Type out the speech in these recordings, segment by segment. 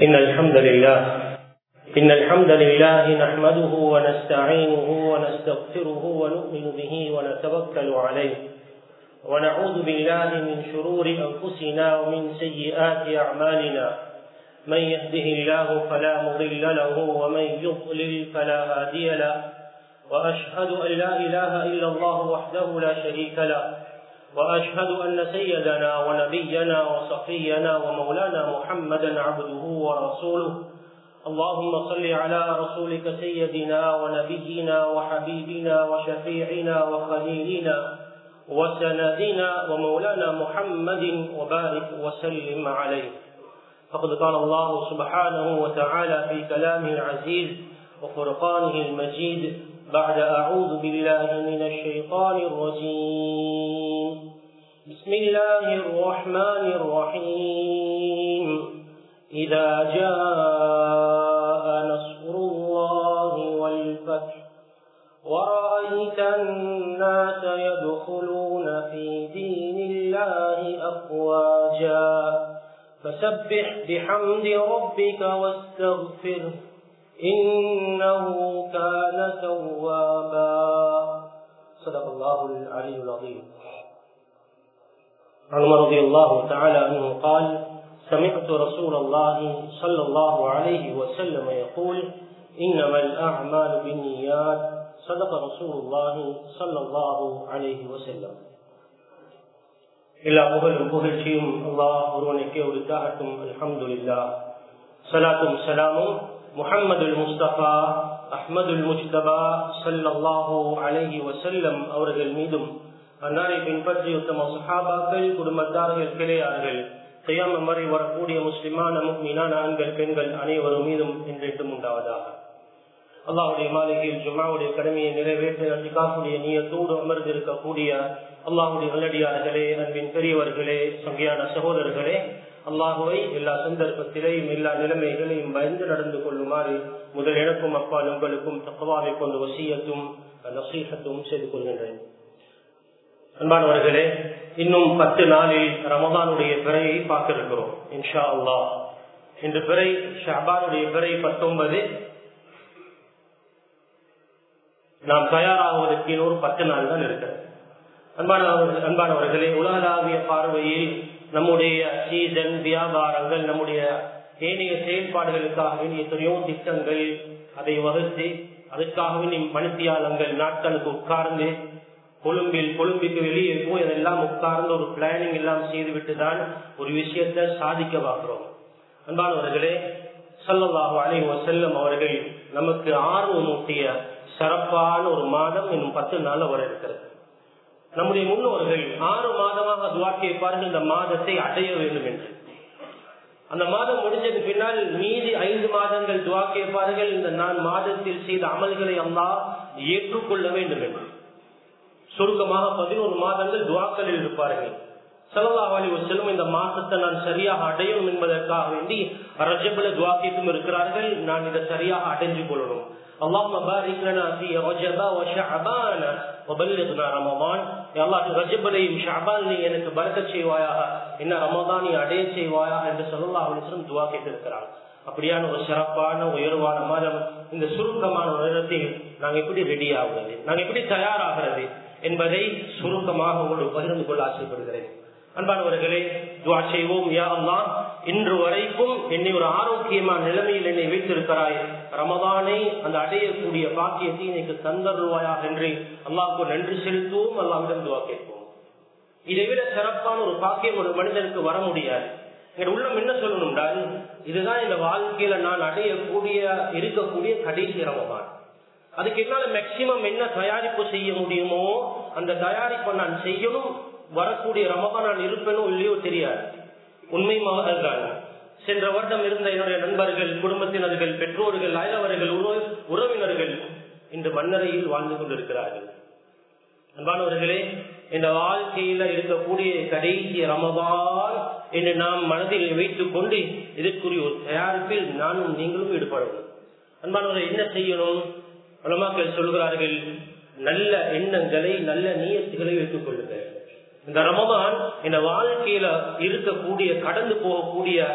إن الحمد لله نحمده ونستعينه ونستغفره ونؤمن به ونتوكل عليه ونعوذ بالله من شرور أنفسنا ومن سيئات أعمالنا من يهده الله فلا مضل له ومن يضلل فلا هادي له وأشهد أن لا إله إلا الله وحده لا شريك له وأشهد أن سيدنا ونبينا وصفينا ومولانا محمدا عبده ورسوله اللهم صل على رسولك سيدنا ونبينا وحبيبنا وشفيعنا وخليلنا وسندنا ومولانا محمد وبارك وسلم عليه. فقد قال الله سبحانه وتعالى في كلامه العزيز وفرقانه المجيد بعد أعوذ بالله من الشيطان الرجيم بسم الله الرحمن الرحيم إذا جاء نصر الله والفتح ورأيت الناس يدخلون في دين الله أفواجا فسبح بحمد ربك واستغفره إنه كان توابا. صدق الله العلي العظيم. عن عمر رضي الله تعالى عنه قال سمعت رسول الله صلى الله عليه وسلم يقول إنما الأعمال بالنيات صدق رسول الله صلى الله عليه وسلم. எல்லா புகழ்ச்சியும் அல்லாஹ் ஒருவனுக்கே உரித்தாகட்டும். அல்ஹம்துலில்லாஹ். ஸலாத்தும் ஸலாமும் முஹம்மதுல் முஸ்தபா அஹ்மதுல் முஜ்தபா ஸல்லல்லாஹு அலைஹி வஸல்லம் அவர்கள் மீதும் அன்னாரை பின்பற்றி உத்தம சஹாபாக்கள் குடும்பத்தார்கள் கிளையார்கள் கியாமத் வரை வரக்கூடிய முஸ்லிமான முஃமினான ஆண்கள் பெண்கள் அனைவரும் மீதும் என்றென்றும் உண்டாவதாக. அல்லாஹ்வுடைய மாளிகையில் ஜும்ஆவுடைய கடமையை நிறைவேற்ற இத்காஃபுடைய நியத்தோடு அமர்ந்திருக்கக்கூடிய அல்லாஹ்வுடைய நல்லடியார்களே, அன்பின் பெரியவர்களே, சங்கையான சகோதரர்களே, அல்லாஹுவை எல்லா சந்தர்ப்பத்திலேயும் எல்லா நிலைமைகளையும் பயந்து நடந்து கொள்ளுமாறு முதல் எனக்கும் அப்பால் உங்களுக்கும் தக்வாவை கொண்டு வசியத்தும் நசீஹத்தும் செய்து கொள்கின்றேன். அன்பானவர்களே, இன்னும் 10 நாளில் ரமதானுடைய பிறையை பார்க்க இருக்கிறோம் இன்ஷா அல்லாஹ். இன்று பிறை ஷஅபானுடைய பிறை 19. நாம் தயாராகுவதற்கு இன்னொரு 10 நாள் தான் இருக்கிறது. அன்பானவர்களே, உலகளாவிய பார்வையில் நம்முடைய சீசன் வியாபாரங்கள், நம்முடைய ஏனைய செயல்பாடுகளுக்காக வேண்டிய எத்தனையோ திட்டங்கள் அதை வகுத்து அதற்காக மணித்தியாலங்கள் நாட்களுக்கு உட்கார்ந்து கொழும்புக்கு வெளியே போய் அதெல்லாம் உட்கார்ந்து ஒரு பிளானிங் எல்லாம் செய்துவிட்டு தான் ஒரு விஷயத்தை சாதிக்க பார்க்கிறோம். அன்பானவர்களே, ஸல்லல்லாஹு அலைஹி வஸல்லம் அவர்கள் நமக்கு ஆர்வமூட்டிய சிறப்பான ஒரு மாதம் இன்னும் 10 நாள் வர இருக்கிறது. நம்முடைய முன்னோர்கள் 6 மாதமாக துஆ கேட்பார்கள் இந்த மாதத்தை அடைய வேண்டும் என்று. அந்த மாதம் முடிஞ்சது பின்னால் மீதி 5 மாதங்கள் துஆ கேட்பார்கள் இந்த நான் மாதத்தில் செய்த அமல்களை அல்லாஹ் ஏற்றுக்கொள்ள வேண்டும் என்று. சுருக்கமாக 11 மாதங்கள் துஆக்களில் இருப்பார்கள். ஸல்லல்லாஹு அலைஹி வஸல்லம் இந்த மாதத்தை நான் சரியாக அடையும் என்பதற்காக வேண்டி ரஜபுல துஆ கேட்டும் இருக்கிறார்கள். நான் இதை சரியாக அடைஞ்சு கொள்ளணும். اللهم بارك لنا في رجب وشعبان وبلغنا رمضان. يا الله ரஜபலையும் ஷஅபானையும் எனக்கு பரக்கத் செய்வாயாக, என்ன ரமதானை அடைய செய்வாயாக என்று ஸல்லல்லாஹு அலைஹி வஸல்லம் துஆ கேட்டிருக்கிறார். அப்படியான ஒரு சிறப்பான உயர்வான மாதம் இந்த சுருக்கமான நேரத்தில் நாங்கள் எப்படி ரெடி ஆகுறது, நாங்கள் எப்படி தயாராகிறது என்பதை சுருக்கமாக உங்களுக்கு பகிர்ந்து கொள்ள ஆசைப்படுகிறேன். அன்பானவர்களே, துஆ செய்வோம். யா அல்லாஹ், இன்று வரைக்கும் என்னை ஒரு ஆரோக்கியமான நிலைமையில் என்னை வைத்திருக்கிறாய், ரமதானை அந்த அடையக்கூடிய பாக்கியத்தை எனக்கு தந்தருவாயாக என்று அல்லாஹ்வுக்கு நன்றி செலுத்துவோம். அல்லாஹ்விடம் துஆ கேட்போம். இதை விட சிறப்பான ஒரு பாக்கியம் ஒரு மனிதனுக்கு வர முடியாது. எங்க உள்ளம் என்ன சொல்லணும்னால், இதுதான் இந்த வாழ்க்கையில நான் இருக்கக்கூடிய கடைசி ரமதான். அதுக்கு என்னால மேக்சிமம் என்ன தயாரிப்பு செய்ய முடியுமோ அந்த தயாரிப்பை நான் செய்யணும். வரக்கூடிய ரமதான் நான் இருப்பேனோ இல்லையோ தெரியாது. உண்மை தான். சென்ற வருடம் இருந்த என்னுடைய நண்பர்கள், குடும்பத்தினர்கள், பெற்றோர்கள், அயலவர்கள், உறவினர்கள் இன்று மண்ணறையில் வாழ்ந்து கொண்டிருக்கிறார்கள். அன்பானவர்களே, இந்த வாழ்க்கையில இருக்கக்கூடிய கடைசி ரமதான் என்று நாம் மனதில் வைத்துக் கொண்டு இதற்குரிய ஒரு தயாரிப்பில் நானும் நீங்களும் ஈடுபடணும். அன்பானவர்கள், என்ன செய்யணும்? உலமாக்கள் சொல்கிறார்கள், நல்ல எண்ணங்களை நல்ல நியத்துகளை வைத்துக் கொள்ளுங்கள். இந்த ரமதான் இந்த வாழ்க்கையில இருக்கக்கூடிய கடந்து போகக்கூடிய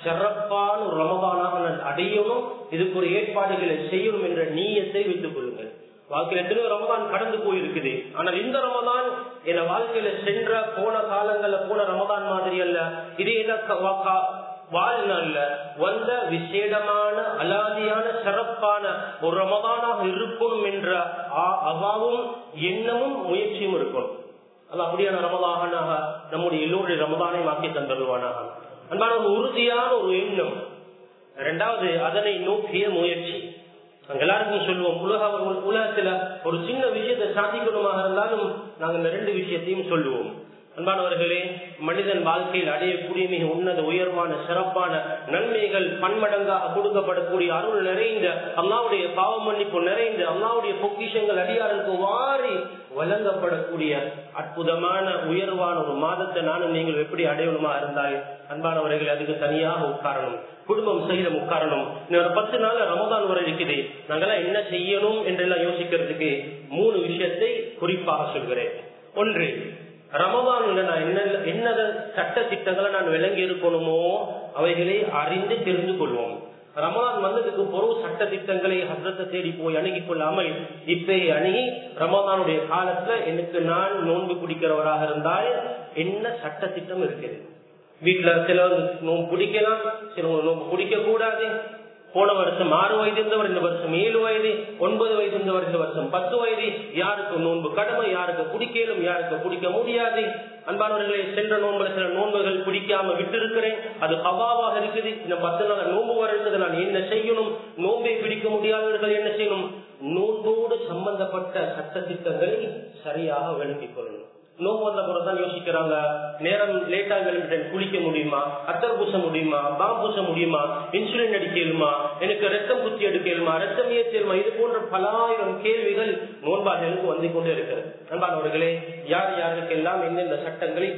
சிறப்பான ஒரு ரமதானாக நான் அடையணும், இதுக்கு ஒரு ஏற்பாடுகளை செய்யணும் என்ற நீயத்தை வைத்துக் கொள்ளுங்கள். வாழ்க்கையில எத்தனையோ ரமதான் கடந்து போயிருக்குது. ஆனால் இந்த ரமதான் என் வாழ்க்கையில சென்ற போன காலங்கள்ல போன ரமதான் மாதிரி அல்ல. இது என்ன வாழ்நாள்ல வந்த விசேடமான அலாதியான சிறப்பான ஒரு ரமதானாக இருக்கணும் என்ற அவாவும் எண்ணமும் முயற்சியும் இருக்கணும். அது அப்படியான ரமதானாக நம்முடைய எல்லோருடைய ரமதானை மாற்றி தந்துடுவானாக. அன்பான ஒரு உறுதியான ஒரு எண்ணம். இரண்டாவது, அதனை நோக்கிய முயற்சி. நாங்க எல்லாருக்கும் சொல்லுவோம், உலகத்துல ஒரு சின்ன விஷயத்தை சாதிக்கணுமாக இருந்தாலும் நாங்க இந்த 2 விஷயத்தையும் சொல்லுவோம். அன்பானவர்களே, மனிதன் வாழ்க்கையில் அடையக்கூடிய மிக உன்னத உயர்வான சிறப்பான நன்மைகள் பன்மடங்காக கொடுக்கப்படக்கூடிய அருள் நிறைந்த அல்லாஹ்வுடைய பாவ மன்னிப்பு நிறைந்த அல்லாஹ்வுடைய பொக்கிஷங்கள் அடியாருக்கு வாரி வழங்கப்படக்கூடிய அற்புதமான உயர்வான ஒரு மாதத்தை நானும் நீங்கள் எப்படி அடையணுமா இருந்தால் அன்பானவர்கள் அதுக்கு தனியாக உட்காரணும், குடும்பம் சகிதம் உட்காரணும். இன்னொரு 10 நாள் ரமதான் வரை இருக்குது. நாங்கெல்லாம் என்ன செய்யணும் என்றெல்லாம் யோசிக்கிறதுக்கு 3 விஷயத்தை குறிப்பாக சொல்கிறேன். ஒன்று, ரமதான்ல நான் என்ன சட்ட திட்டங்களை நான் விளங்கி இருக்கணுமோ அவைகளை அறிந்து தெரிந்து கொள்வோம். ரமலான் வந்ததுக்கு பொருள் சட்ட திட்டங்களை ஹஸ்ரத்தை தேடி போய் அணுகி கொள்ளாமல் இப்ப அணுகி ரமலானுடைய காலத்துல எனக்கு நான் நோன்பு பிடிக்கிறவராக இருந்தால் என்ன சட்ட திட்டம் இருக்குது. வீட்டுல சிலர் நோன்பு பிடிக்கலாம், சிலவங்க நோன்பு பிடிக்க கூடாது. போன வருஷம் 6 வயது இருந்தவர் இந்த வருஷம் 7 வயது, 9 வயது இருந்தவர் இந்த வருஷம் 10 வயது. யாருக்கு நோன்பு கடமை, யாருக்கு பிடிக்கலும், யாருக்கு பிடிக்க முடியாது. அன்பானவர்களே, சென்ற நோன்புல சில நோன்புகள் பிடிக்காம விட்டு இருக்கிறேன், அது கவாவாக இருக்குது. இந்த 10 நாள் நோன்பு வருகிறது, நான் என்ன செய்யணும்? நோன்பை பிடிக்க முடியாதவர்கள் என்ன செய்யணும்? நோன்போடு சம்பந்தப்பட்ட சட்ட திட்டங்களை சரியாக விளங்கிக் கொள்ளணும். நோம்பு வந்த போறதான் யோசிக்கிறாங்க, நேரம் லேட்டா விளம்பிட்டேன், குளிக்க முடியுமா, அத்தர் பூச முடியுமா, பாம் பூச முடியுமா, இன்சுலின் அடிக்கலுமா, எனக்கு ரத்தம் குத்தி எடுக்கலுமா, ரத்தம் ஏற்றலுமா, இது போன்ற பலாயிரம் கேள்விகள் நோன்பாளர்களுக்கு வந்து கொண்டே இருக்கிறது. அன்பானவர்களே, யார் யாருக்கெல்லாம் எந்தெந்த சட்டங்களை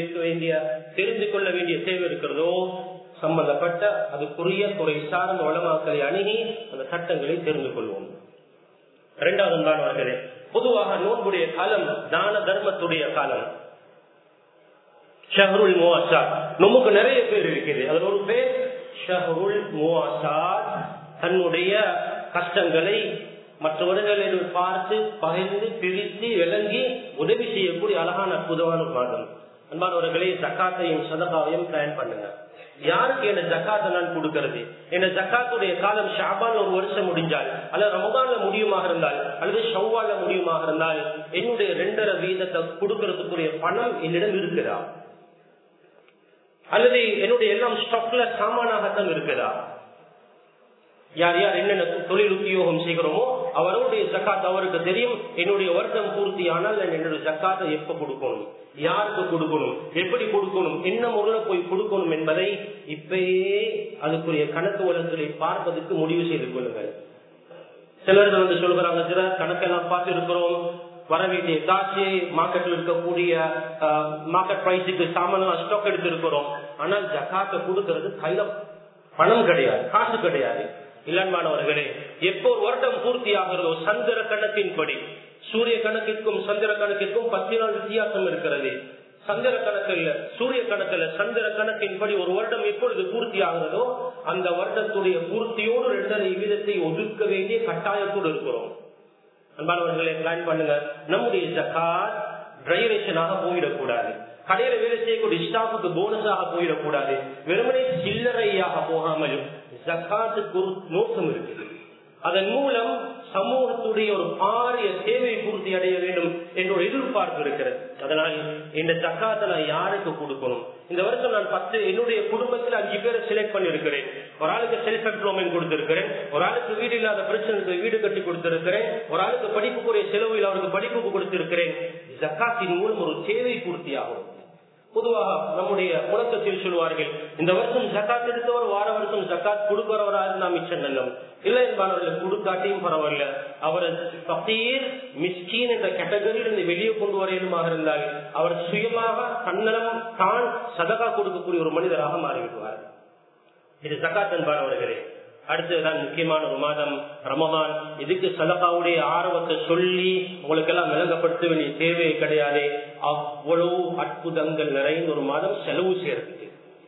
தெரிந்து கொள்ள வேண்டிய தேவை இருக்கிறதோ சம்பந்தப்பட்ட அதுக்குரிய துறை சார்ந்த உலமாக்களை அணுகி அந்த சட்டங்களை தெரிந்து கொள்வோம். இரண்டாவது அன்பானவர்களே, பொதுவாக நோன்புடைய காலம் தான தர்மத்துடைய காலம். ஷஹ்ருல் முவாசாத், நமக்கு நிறைய பேர் இருக்குது. அதில் ஒரு பேர் ஷஹ்ருல் முவாசாத். தன்னுடைய கஷ்டங்களை மற்றவர்களிடம் பார்த்து பகிர்ந்து பிரித்து விளங்கி உதவி செய்யக்கூடிய அழகான அற்புதமான மாதம். அன்பானவர்களே, ஜக்காத்தையும் சதகாவையும் பிளான் பண்ணுங்க. யாருக்கு என்ன ஜக்காத்தை நான் கொடுக்கிறது? என்ன ஜக்காத்துடைய காலம் ஷாபான் ஒரு வருஷம் முடிஞ்சால், அல்லது ரமதான்ல முடியுமாக இருந்தால், அல்லது ஷவ்வால்ல முடியுமாக இருந்தால் என்னுடைய 2.5 வீதத்தை கொடுக்கறதுக்குரிய பணம் என்னிடம் இருக்குதா? அல்லது என்னுடைய எல்லாம் ஸ்டாக்ல சாமானாகத்தான் இருக்குதா? யார் யார் என்னென்ன தொழில் உத்தியோகம் செய்கிறோமோ அவருடைய ஜக்காத் அவருக்கு தெரியும். என்னுடைய வருடம் பூர்த்தி ஆனால் என்னுடைய ஜக்காத்தை எப்ப கொடுக்கணும், யாருக்கு கொடுக்கணும், எப்படி கொடுக்கணும், என்ன முறையில போய் கொடுக்கணும் என்பதை இப்பயே அதுக்குரிய கணக்கு வழக்குகளை பார்ப்பதற்கு முடிவு செய்து கொள்ளுங்கள். சிலர்கள் வந்து சொல்கிறாங்க, சில கணக்கெல்லாம் பார்த்து இருக்கிறோம், வர வேண்டிய காசு மார்க்கெட்ல இருக்கக்கூடிய மார்க்கெட் பிரைஸுக்கு சாமான் ஸ்டாக் எடுத்து இருக்கிறோம், ஆனால் ஜக்காத்தை கொடுக்கறது கையில பணம் கிடையாது, காசு கிடையாது. இளன்மானவர்களே, எப்போ ஒரு வருடம் பூர்த்தி ஆகிறதோ சந்திர கணக்கின்படி, சூரிய கணக்கிற்கும் சந்திர கணக்கிற்கும் 10 நாள் வித்தியாசம் இருக்கிறது. சந்திர கணக்கில் சூரிய கணக்கில் சந்திர கணக்கின்படி ஒரு வருடம் எப்பொழுது பூர்த்தி ஆகிறதோ அந்த வருடத்துடைய பூர்த்தியோடு 2.5 வீதத்தை ஒதுக்க வேண்டிய கட்டாயத்தோடு இருக்கிறோம். அன்பானவர்களே, பிளான் பண்ணுங்க. நம்முடைய ஜக்காத் டிரைரேஷனாக போயிடக்கூடாது. கடையில வேலை செய்யக்கூடிய ஸ்டாஃபுக்கு போனஸாக போயிடக்கூடாது. வெறுமனே சில்லறையாக போகாமல் ஜக்காத்துக்கு ஒரு நோக்கம் இருக்குது. அதன் மூலம் சமூகத்துடைய ஒரு பாரிய தேவை பூர்த்தி அடைய வேண்டும் என்ற ஒரு எதிர்பார்ப்பு இருக்கிறது. அதனால் இந்த ஜக்காத்தை நான் யாருக்கு கொடுக்கணும்? இந்த வருஷம் நான் 10 என்னுடைய குடும்பத்தில் 5 பேரை செலக்ட் பண்ணி இருக்கிறேன். ஒரு ஆளுக்கு செல்ஃப் எம்ப்ளாய்மெண்ட் கொடுத்திருக்கிறேன், ஒரு ஆளுக்கு வீடு இல்லாத பிரச்சனைக்கு வீடு கட்டி கொடுத்திருக்கிறேன், ஒரு ஆளுக்கு படிப்புக்குரிய செலவில் அவருக்கு படிப்புக்கு கொடுத்திருக்கிறேன். ஜக்காத்தின் மூலம் ஒரு தேவை பூர்த்தி ஆகும். பொதுவாக நம்முடைய முழக்கத்தில் சொல்வார்கள், இந்த வருஷம் ஜக்காத் எடுத்தவர் வார வருஷம் ஜக்காத் கொடுக்கிறவராக இருந்தா மிச்சம் நல்லம். இல்லை என்பவர்கள் கொடுக்காட்டியும் பரவாயில்ல, அவர் பகீர் மிஸ்கீன் என்ற கேட்டகரியிலிருந்து வெளியே கொண்டு வரையிலுமாக இருந்தால் அவர் சுயமாக தன்னலம் தான் சதகா கொடுக்கக்கூடிய ஒரு மனிதராக மாறிவிடுவார். இது ஜக்காத் என்பவர்களே. அடுத்ததுதான் முக்கியமான ஒரு மாதம் ரமதான். இதுக்கு சதகாவுடைய ஆர்வத்தை சொல்லி உங்களுக்கு எல்லாம் விளங்கப்படுத்த வேண்டிய தேவையே கிடையாது. அவ்வளவு அற்புதங்கள் நிறைந்த ஒரு மாதம், செலவு சேர்த்து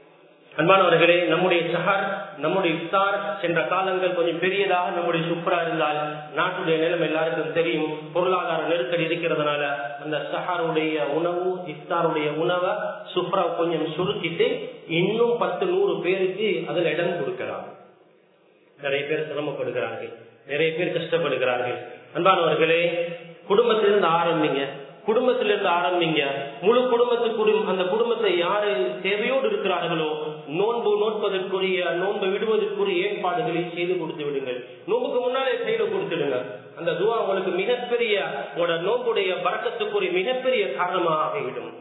அன்பானவர்களே, நம்முடைய சஹர், நம்முடைய இஃப்தார் சென்ற காலங்கள் கொஞ்சம் பெரியதாக நம்முடைய சுப்ரா இருந்தால் நாட்டுடைய நிலம் எல்லாருக்கும் தெரியும். பொருளாதார நெருக்கடி இருக்கிறதுனால அந்த சஹருடைய உணவு, இஃப்தாருடைய உணவை சுப்ரா கொஞ்சம் சுருக்கிட்டு இன்னும் 10-100 பேருக்கு அதுல இடம் கொடுக்கலாம். நிறைய பேர் சிரமப்படுகிறார்கள், நிறைய பேர் கஷ்டப்படுகிறார்கள். அன்பானவர்களே, குடும்பத்திலிருந்து ஆரம்பிங்க, குடும்பத்திலிருந்து ஆரம்பிங்க. முழு குடும்பத்துக்குரிய அந்த குடும்பத்தை யாரு தேவையோடு இருக்கிறார்களோ நோன்பு நோட்பதற்குரிய, நோன்பு விடுவதற்குரிய ஏற்பாடுகளை செய்து கொடுத்து விடுங்கள். நோன்புக்கு முன்னாலே செய்து கொடுத்துடுங்க. அந்த துவா உங்களுக்கு மிகப்பெரிய, உங்களோட நோன்புடைய பரக்கத்துக்குரிய மிகப்பெரிய காரணமாக ஆகிவிடும்.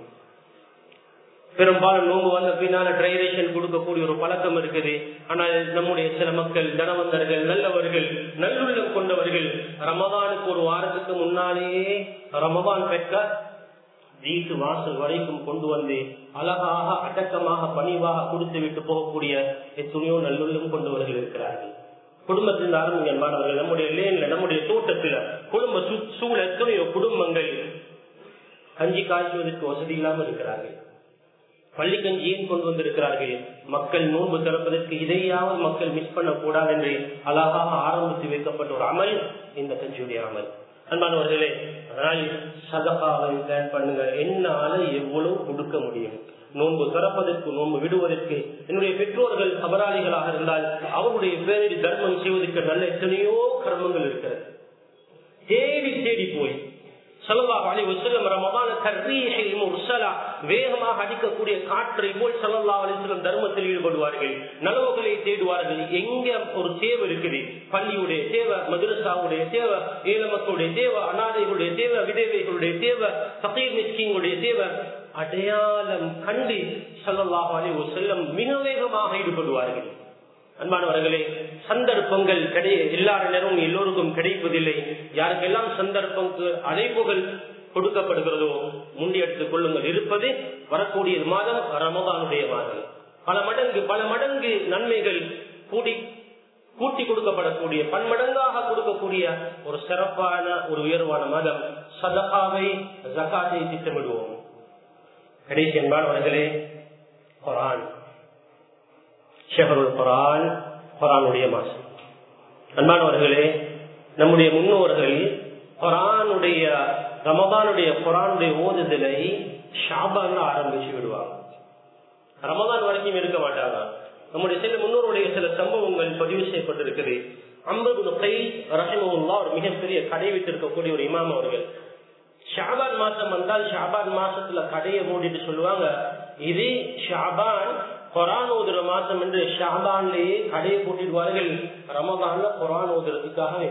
பெரும்பாலும் நோன்பு வந்த பின்னால ட்ரைரேஷன் கொடுக்கக்கூடிய ஒரு பழக்கம் இருக்குது. ஆனால் நம்முடைய சில மக்கள், தனவந்தர்கள், நல்லவர்கள், நல்லுள்ளம் கொண்டவர்கள் ரமதானுக்கு ஒரு வாரத்துக்கு முன்னாலேயே ரமதான் பெற்ற வீட்டு வாசல் வரைக்கும் கொண்டு வந்து அழகாக, அடக்கமாக, பணிவாக கொடுத்து விட்டு போகக்கூடிய எத்தனையோ நல்லுள்ளம் கொண்டவர்கள் இருக்கிறார்கள். குடும்பத்தில் ஆரம்பிங்க மாணவர்கள். நம்முடைய லேன்ல, நம்முடைய தோட்டத்துல, குடும்ப சூழ எத்தனையோ குடும்பங்கள் கஞ்சி காய்ச்சுவதற்கு வசதி இல்லாமல் இருக்கிறார்கள். பள்ளி கஞ்சி ஏன் கொண்டு வந்திருக்கிறார்கள்? மக்கள் நோன்பு திறப்பதற்கு இதையாவது மக்கள் மிஸ் பண்ண கூடாது என்று அழகாக ஆரம்பித்து வைக்கப்பட்ட ஒரு அமல் இந்த கஞ்சியுடைய அமல். அன்பானவர்களே, அதனால் சதகாவை பிளான் பண்ணுங்க. என்னால எவ்வளவு கொடுக்க முடியும்? நோன்பு திறப்பதற்கு, நோன்பு விடுவதற்கு. என்னுடைய பெற்றோர்கள் அபராளிகளாக இருந்தால் அவருடைய பேரில் தர்மம் செய்வதற்கு நல்ல எத்தனையோ கர்மங்கள் இருக்கிறது. தேடி தேடி போய் ஸல்லல்லாஹு அலைஹி வஸல்லம் ரமதான் கர்ரீஹில் முர்ஸலா, வேகமாக அடிக்கக்கூடிய காற்றை போல் ஸல்லல்லாஹு அலைஹி வஸல்லம் தர்மத்தில் ஈடுபடுவார்கள். நலவுகளை தேடுவார்கள். எங்க ஒரு தேவை இருக்குது, பள்ளியுடைய தேவை, மதரசாவுடைய தேவை, ஏழை மக்களுடைய தேவை, அனாதைகளுடைய தேவை, விதவைகளுடைய தேவை, ஃபகீர் மிஸ்கீன்களுடைய தேவை, அடையாளம் கண்டு ஸல்லல்லாஹு அலைஹி வஸல்லம் மிக வேகமாக ஈடுபடுவார்கள். அன்பானவர்களே, சந்தர்ப்பங்கள் எல்லா நேரமும் எல்லோருக்கும் கிடைப்பதில்லை. யாருக்கெல்லாம் சந்தர்ப்பங்களுக்கு அழைப்புகள் கொடுக்கப்படுகிறதோ முன்னெடுத்துக் கொள்ளுங்கள். இருப்பது வரக்கூடிய மாதம் ரமதானுடைய மாதம். பல மடங்கு நன்மைகள் கூட்டி கொடுக்கப்படக்கூடிய, பன்மடங்காக கொடுக்கக்கூடிய ஒரு சிறப்பான, ஒரு உயர்வான மாதம். சதகாவை, ஜகாத்தை திட்டமிடுவோம். கடைசி அன்பானவர்களே, குர்ஆன், ஷஹருல் குர்ஆன், குர்ஆனுடைய மாசம். அன்பானவர்களே, நம்முடைய முன்னோர்கள் குர்ஆனுடைய, ரமதானுடைய குர்ஆனுடைய ஓதுதலை ஷாபான்ல ஆரம்பிச்சு விடுவாங்க. ரமதான் வரைக்கும் இருக்க மாட்டாங்க. நம்முடைய சில முன்னோருடைய சில சம்பவங்கள் பதிவு செய்யப்பட்டிருக்குது. அம்ர் இப்னு கைஸ் ரஹிமஹுல்லாஹ் ஒரு மிகப்பெரிய கடை வைத்திருக்கக்கூடிய ஒரு இமாம் அவர்கள், ஷாபான் மாசம் வந்தால் ஷாபான் மாசத்துல கடையை மூடிட்டு சொல்லுவாங்க, இது ஷாபான் குர்ஆன் ஓதுற மாசம் என்று ஷாபான்லேயே கடையை போட்டிடுவார்கள். ரமதான்ல குர்ஆன் ஓதுறதுக்காக.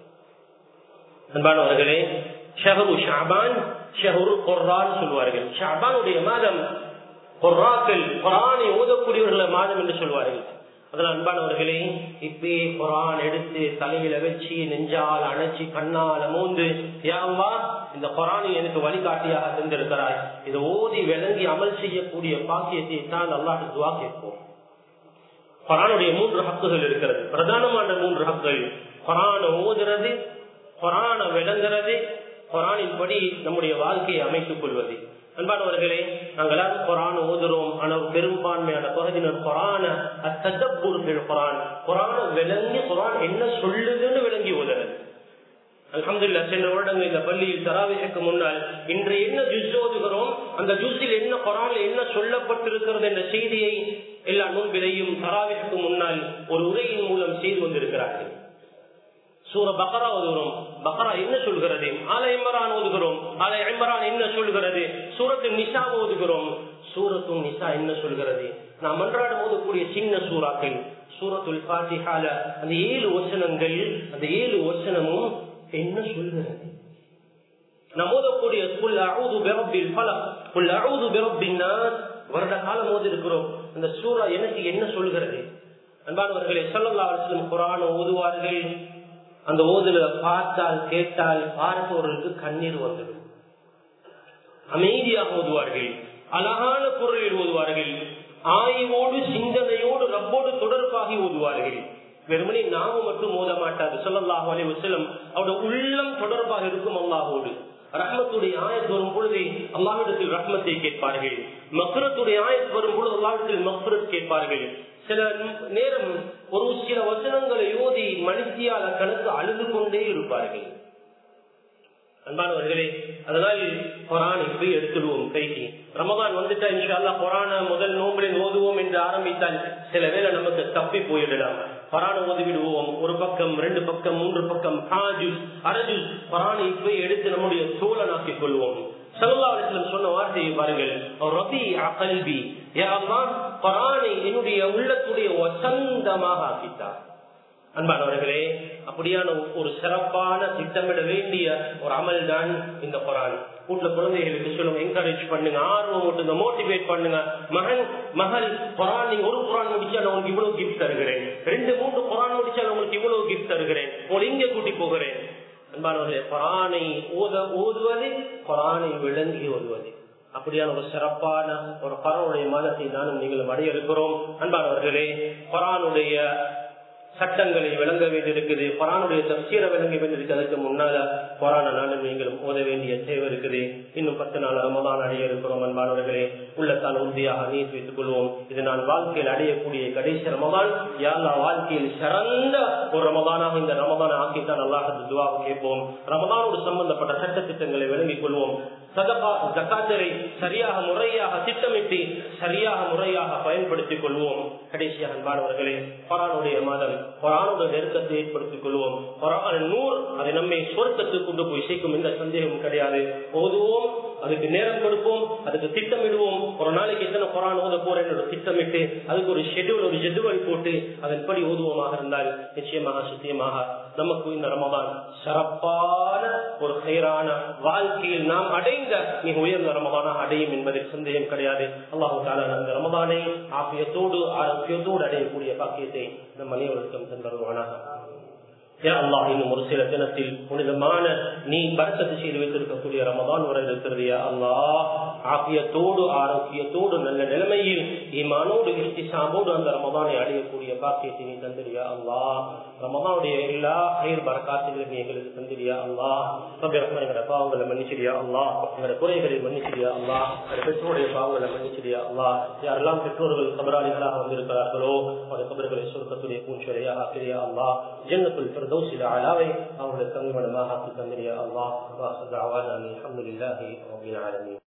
அன்பானவர்களே, ஷஹரு ஷாபான், ஷஹரு குர்ஆன் சொல்வார்கள். ஷாபானுடைய மாதம் குர்ஆக்கள், குர்ஆனை ஓதக்கூடியவர்கள் மாதம் என்று சொல்வார்கள். அதனால் அன்பானவர்களே, இப்பே குர்ஆன் எடுத்து தலையில வச்சு, நெஞ்சால் அணைச்சி, கண்ணால் அமோந்து, யா அல்லாஹ், இந்த குர்ஆனை எனக்கு வழிகாட்டியாக தந்திருக்கிறாய், இதை ஓதி விளங்கி அமல் செய்யக்கூடிய பாக்கியத்தை தான் அல்லாஹ் துஆ கேட்போம். குர்ஆனுடைய 3 ஹக்குகள் இருக்கிறது. பிரதானமான 3 ஹக்குகள்: குர்ஆனை ஓதுறது, குர்ஆனை விளங்குறது, குர்ஆனின் படி நம்முடைய வாழ்க்கையை அமைத்துக் கொள்வது. அன்பானவர்களே, நாங்கள் குர்ஆன் ஓதுறோம். ஆனால் பெரும்பான்மையான பகுதியினர் குர்ஆனை அத்ததப்புர் பில் குர்ஆன், குர்ஆனை விளங்கி, குர்ஆன் என்ன சொல்லுதுன்னு விளங்கி ஓதுறது. அல்ஹம்துலில்லாஹ், சென்ற வருடங்கள் இந்த பள்ளியில் தராவீஹுக்கு முன்னால் இன்று என்ன ஜுஸ் ஓதுகிறோம், அந்த ஜுஸில் என்ன குர்ஆன்ல என்ன சொல்லப்பட்டிருக்கிறது என்ற செய்தியை எல்லா நோன்பிலையும் தராவீஹுக்கு முன்னால் ஒரு உரையின் மூலம் செய்து வந்திருக்கிறார்கள். சூரா பக்ரா ஓதுகிறோம், பக்ரா என்ன சொல்கிறது? ஆல இம்ரான் ஓதுகிறோம், ஆல இம்ரான் என்ன சொல்கிறது? சூரத்து நிசா ஓதுகிறோம், சூரத்து நிசா என்ன சொல்கிறது? நாம் அன்றாடம் ஓதக்கூடிய சின்ன சூறாக்கள், சூரத்துல் ஃபாத்திஹால அந்த 7 வசனங்கள், அந்த 7 வசனமும் என்ன சொல்கிறது? நாம் ஓதக்கூடிய குல் அஊது பிரப்பில் ஃபலக், குல் அஊது பிரப்பின் நாஸ் வருட காலம் ஓதி இருக்கிறோம். அந்த சூரா எனக்கு என்ன சொல்கிறது? அன்பானவர்களே, ஸல்லல்லாஹு அலைஹி வஸல்லம் குர்ஆன் ஓதுவார்கள். அந்த ஓதுல பார்த்தால், கேட்டால் பார்ப்பவர்களுக்கு கண்ணீர் வந்துடும். அமைதியாக ஓதுவார்கள், அழகான குரலில் ஓதுவார்கள், ஆய்வோடு சிந்தனையோடு ரப்போடு தொடர்பாகி ஓதுவார்கள். வெறுமனே நாம மட்டும் ஓத மாட்டாது. ஸல்லல்லாஹு அலைஹி வஸல்லம் அவருடைய உள்ளம் தொடர்பாக இருக்கும் அல்லாஹ்வோடு. ரஹ்மத்துடைய ஆயத் வரும் பொழுது அல்லாஹ்விடத்தில் ரஹ்மத்தை கேட்பார்கள். மக்ஃபிரத்துடைய ஆயத் வரும் பொழுது அல்லாஹ்விடத்தில் மக்ஃபிரத் கேட்பார்கள். சில நேரம் ஒரு சில வசனங்களை ஓதி மனுஷியால கணக்கு அழுது கொண்டே இருப்பார்கள். அன்பானவர்களே, அதனால் குர்ஆன் இப்படி எடுத்துடுவோம் கைக்கு. ரமதான் வந்துட்டா இன்ஷா அல்லாஹ் குர்ஆனை முதல் நோம்பில் ஓதுவோம் என்று ஆரம்பித்தால் சில வேளை நமக்கு தப்பி போயிடலாம். குர்ஆனை ஓதி விடுவோம், ஒரு பக்கம் 2 பக்கம் 3 பக்கம் ஹாஜுஸ் அரஜுஸ் குர்ஆனை இப்படி எடுத்து நம்முடைய தோழனாக்கிக் கொள்வோம். ஸல்லல்லாஹு அலைஹி வஸல்லம் சொன்ன வார்த்தையை பாருங்கள், ரபீஅ கல்பி, யா அல்லாஹ் குர்ஆனை என்னுடைய உள்ளத்துடைய வசந்தமாக ஆக்கிட்டார். அன்பானவர்களே, அப்படியான ஒரு சிறப்பான திட்டமிட வேண்டிய ஒரு அமல் தான் இந்த குர்ஆன். வீட்டுல குழந்தைகளுக்கு சொல்லுங்க, என்கரேஜ் பண்ணுங்க, ஆர்வம் ஊட்டுங்க, மோட்டிவேட் பண்ணுங்க. மகள் குர்ஆன் நீங்க ஒரு குர்ஆன் முடிச்சா நான் உங்களுக்கு இவ்வளவு கிஃப்ட் தருகிறேன், 2-3 குர்ஆன் முடிச்சா நான் உங்களுக்கு இவ்வளவு கிஃப்ட் தருகிறேன், உங்களை இங்க கூட்டி போகிறேன். அன்பானவர்களே, குர்ஆனை ஓதுவது, குர்ஆனை விளங்கி ஓதுவது, அப்படியான ஒரு சிறப்பான ஒரு குர்ஆனுடைய மாதத்தை நானும் நீங்களும் அடைய இருக்கிறோம். அன்பானவர்களே, குர்ஆனுடைய சட்டங்களை விளங்க வேண்டியிருக்குது, குர்ஆனுடைய தஃசீரை விளங்க வேண்டியிருக்கு. அதுக்கு முன்னால குர்ஆனை நானும் நீங்களும் ஓத வேண்டிய தேவை இருக்குது. இன்னும் 10 நாள் ரமதான் அடைய இருக்கிறோம். அன்பானவர்களே, உள்ளத்தால் உறுதியாக நீட் வைத்துக் கொள்வோம், இது நான் வாழ்க்கையில் அடையக்கூடிய கடைசி ரமதான். யா அல்லாஹ், வாழ்க்கையில் சிறந்த ஒரு ரமதானாக இந்த ரமதானை ஆக்கித்தான் அல்லாஹ் துஆவை கேட்போம். ரமதானோடு சம்பந்தப்பட்ட சட்ட திட்டங்களை விளங்கிக் கொள்வோம். சதகா ஜகாத்தை சரியாக முறையாக திட்டமிட்டு சரியாக முறையாக பயன்படுத்திக் கொள்வோம். கடைசியாக அன்பானவர்களே, குர்ஆனுடைய மாதம், குர்ஆனோட நெருக்கத்தை ஏற்படுத்திக் கொள்வோம். குர்ஆன் நூர், அதை நம்மை சொர்க்கத்துக்கு கொண்டு போய் சேர்க்கும், எந்த சந்தேகமும் கிடையாது. ஓதுவோம், அதுக்கு நேரம் கொடுப்போம், அதுக்கு திட்டமிடுவோம். ஒரு நாளைக்கு எத்தனை குர்ஆன் ஓத போறேன் திட்டமிட்டு அதுக்கு ஒரு ஷெட்யூல், ஒரு ஜெதுவல் போட்டு அதன்படி ஓதுவோமாக இருந்தால் நிச்சயமாக சத்தியமாக நமக்கு இந்த ரமதான் சிறப்பான ஒரு ஹைரான வாழ்க்கையில் நாம் அடைந்த மிக உயர்ந்த ரமதானாக அடையும் என்பதில் சந்தேகம் கிடையாது. அல்லாஹு தஆலா அந்த ரமதானை ஆஃபியத்தோடு ஆரோக்கியத்தோடு அடையக்கூடிய பாக்கியத்தை நம் அனைவருக்கும் தந்தருவானாக. யா அல்லாஹ், இன்னும் ஒரு சில தினத்தில் புனிதமான நீ பரக்கத்து செய்து வைத்திருக்கக்கூடிய ரமதான் வரை இருக்கிறது. யா அல்லாஹ், ஆஃபியத்தோடு ஆரோக்கியத்தோடு நல்ல நிலைமையில் ஈமானோடு இஹ்திசாமோடு அந்த ரமதானை அடையக்கூடிய பாக்கியத்தை நீ தந்திரியா அல்லாஹ். ரமதானுடைய எல்லா ஹைர் பரக்காத்துகளையும் நீ எங்களுக்கு தந்திரியா அல்லாஹ். ரப்பி ரஹ்மான், எங்களோட பாவங்களை மன்னிச்சிரியா அல்லாஹ், எங்களோட குறைகளை மன்னிச்சிரியா அல்லாஹ், எங்களோட பெற்றோருடைய பாவங்களை மன்னிச்சிரியா அல்லாஹ். யாரெல்லாம் பெற்றோர்கள் கபராளிகளாக வந்திருக்கிறார்களோ அந்த கபர்களை சொர்க்கத்துடைய பூஞ்சொலையாக ஆக்கிறியா அல்லாஹ். ஜன்னத்துல் ஃபிர்தௌஸில் அலாவை அவர்களுடைய தங்குமிடமாக ஆக்கி தந்திரியா அல்லாஹ். வாஹ் தஅவானா அல்ஹம்துலில்லாஹி ரப்பில் ஆலமீன்.